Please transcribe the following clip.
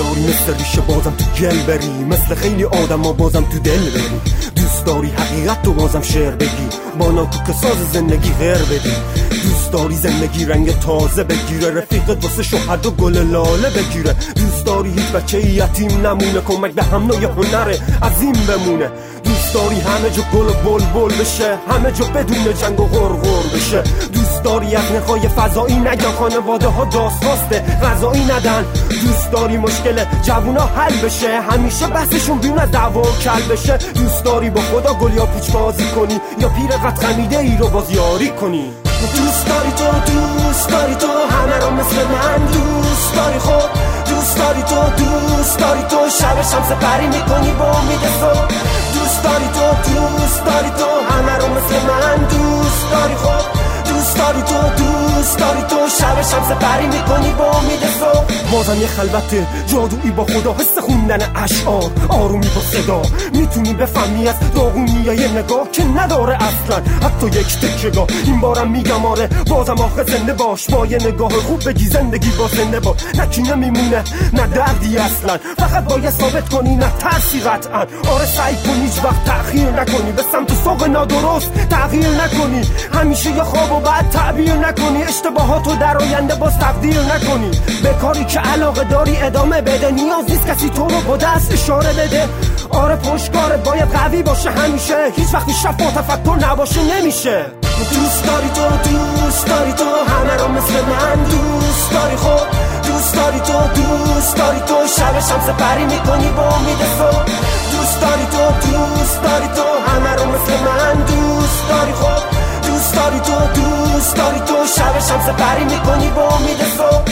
داری مثل ریشه بازم تو گل بری، مثل خیلی آدم ها بازم تو دل بری. دوست داری حقیقت تو بازم شعر بگی، با ناکوک ساز زندگی غیر بدی. دوست داری زندگی رنگ تازه بگیره، رفیقت واسه شوهر و گل لاله بگیره. دوست داری هیچ بچه یتیم نمونه، کمک به هم نوع هنر عظیم بمونه. دوست داری همه جا گل و بلبل بشه، همه جا بدون جنگ و غرغر بشه. دوست داری از نخای فضایی نگن، خانواده ها داستاسته غذایی ندن. دوست داری مشکل جوونا حل بشه، همیشه بحثشون بیون از دعوا و کل بشه. دوست داری با خدا گل یا پوچ بازی کنی، یا پیر قد خمیده ای رو بازیاری کنی. دوست داری تو، دوست داری تو همه رو مثل من دوست داری. خب دوست داری تو، دوست داری تو شب شمس پری میکنی با امید صبح. دوست داری تو، دوست داری تو همه رو مثل من دوست داری. خب دوست داری تو، دوست داری تو شب شمس پری میکنی با امید صبح. بازم یه خلوت جادویی با خدا، حس خوندن اشعار، آرومی با صدا. میتونی بفهمی از داغونی یه نگاه که نداره اصلا حتی یک تکیه‌گاه. این بارم میگم آره بازم آخه زنده باش، با یه نگاه خوب بگی زندگی با زنده باش. نه کی نمیمونه نه دردی اصلا، فقط باید ثابت کنی نه ترسی قطعا. آره سعی کن هیچ وقت تأخیر نکنی، به سمت سوق نادرست تغییر نکنی. همیشه یه خواب و بعد تعبیر نکنی، اشتباهاتو در آینده باز تقدیر نکنی. به کاری که علاقه داری ادامه بده، نیاز نیست کسی تو رو با دست اشاره بده. آره پشتکارت باید قوی باشه همیشه، هیچ وقتی شب با تفکر نباشه نمیشه. دوست داری تو، دوست داری تو همه رو مثل من دوست داری. خب دوست داری تو، دوست داری تو شب شمس پری میکنی با امید صبح. دوست داری تو، دوست داری تو همه رو مثل من دوست داری. خب دوست داری تو، دوست داری تو شب شمس پری میکنی با امید صبح.